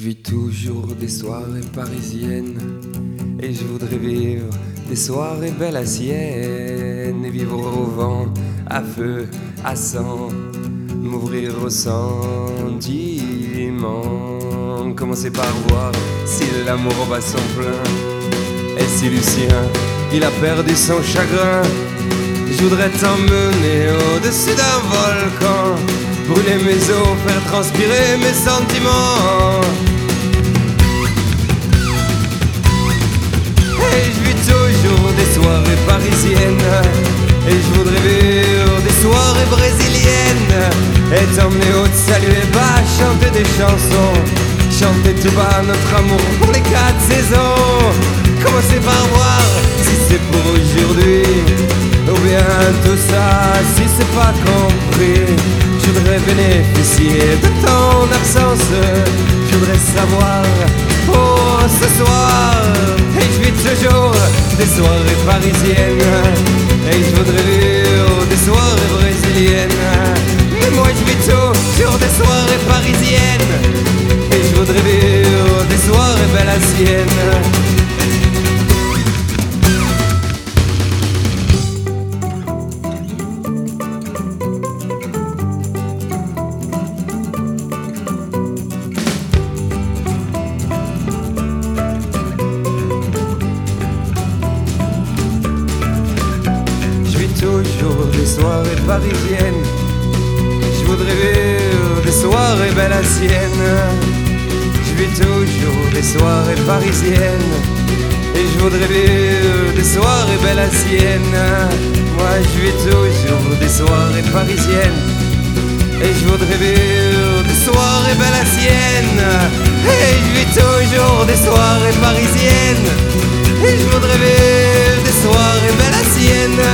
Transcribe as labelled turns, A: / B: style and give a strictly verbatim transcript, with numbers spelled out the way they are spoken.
A: Je vis toujours des soirées parisiennes et je voudrais vivre des soirées belles à sienne et vivre au vent, à feu, à sang, m'ouvrir au sentiment. Commencer par voir si l'amour bat son plein et si Lucien, il a perdu son chagrin. Je voudrais t'emmener au-dessus d'un volcan, brûler mes os, faire transpirer mes sentiments. Et je vis toujours des soirées parisiennes et je voudrais vivre des soirées brésiliennes et t'emmener au saluer bas, chanter des chansons, chanter tout bas notre amour pour les quatre saisons. Commencer par voir si c'est pour aujourd'hui ou bien tout ça si c'est pas compris. Je voudrais bénéficier de ton absence, je voudrais savoir pour ce soir. Et je vis toujours des soirées parisiennes et je voudrais vivre des soirées brésiliennes. Mais moi je vis toujours des soirées parisiennes et je voudrais vivre des soirées belles à sienne. Toujours des soirées parisiennes, je voudrais vivre des soirées belles à sienne. Je vis toujours des soirées parisiennes et je voudrais vivre des soirées belles à sienne. Moi je vis toujours des soirées parisiennes et je voudrais vivre des soirées belles à sienne. Et je vis toujours des soirées parisiennes et je voudrais vivre des soirées belles à sienne.